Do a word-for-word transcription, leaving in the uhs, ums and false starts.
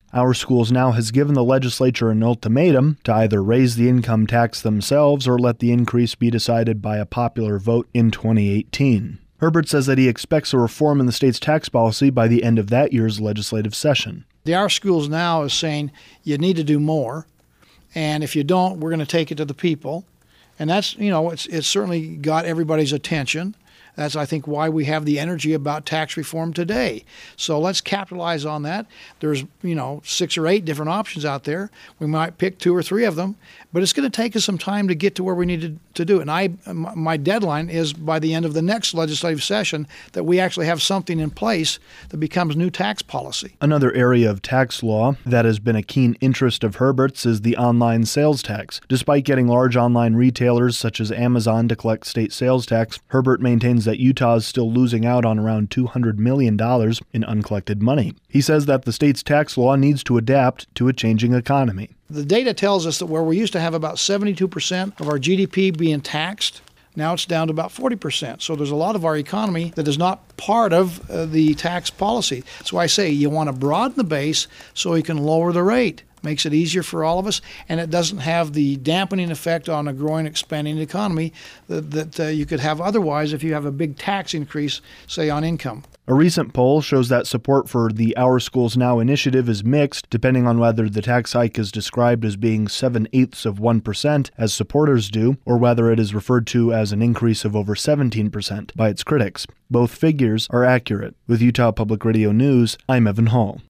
Our Schools Now has given the legislature an ultimatum to either raise the income tax themselves or let the increase be decided by a popular vote in twenty eighteen. Herbert says that he expects a reform in the state's tax policy by the end of that year's legislative session. The Our Schools Now is saying you need to do more, and if you don't, we're going to take it to the people. And that's, you know, it's it's certainly got everybody's attention. That's, I think, why we have the energy about tax reform today. So let's capitalize on that. There's, you know, six or eight different options out there. We might pick two or three of them, but it's going to take us some time to get to where we need to, to do it. And I, my deadline is by the end of the next legislative session that we actually have something in place that becomes new tax policy. Another area of tax law that has been a keen interest of Herbert's is the online sales tax. Despite getting large online retailers such as Amazon to collect state sales tax, Herbert maintains that Utah is still losing out on around two hundred million dollars in uncollected money. He says that the state's tax law needs to adapt to a changing economy. The data tells us that where we used to have about seventy-two percent of our G D P being taxed, now it's down to about forty percent. So there's a lot of our economy that is not part of uh, the tax policy. That's why I say you want to broaden the base so you can lower the rate. Makes it easier for all of us, and it doesn't have the dampening effect on a growing, expanding economy that, that uh, you could have otherwise if you have a big tax increase, say, on income. A recent poll shows that support for the Our Schools Now initiative is mixed, depending on whether the tax hike is described as being seven-eighths of one percent, as supporters do, or whether it is referred to as an increase of over seventeen percent by its critics. Both figures are accurate. With Utah Public Radio News, I'm Evan Hall.